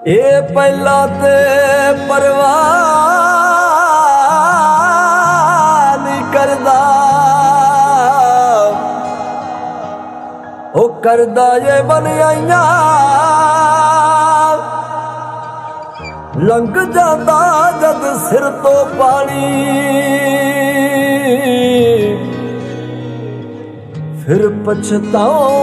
ਇਹ ਪਹਿਲਾਂ ਤੇ ਪਰਵਾਹ ਨਹੀਂ ਕਰਦਾ, ਉਹ ਕਰਦਾ ਜੇ ਬਣਾਈਆਂ ਲੰਘ ਜਾਂਦਾ ਜਦ ਸਿਰ ਤੋਂ ਪਾਣੀ, ਫਿਰ ਪਛਤਾਉ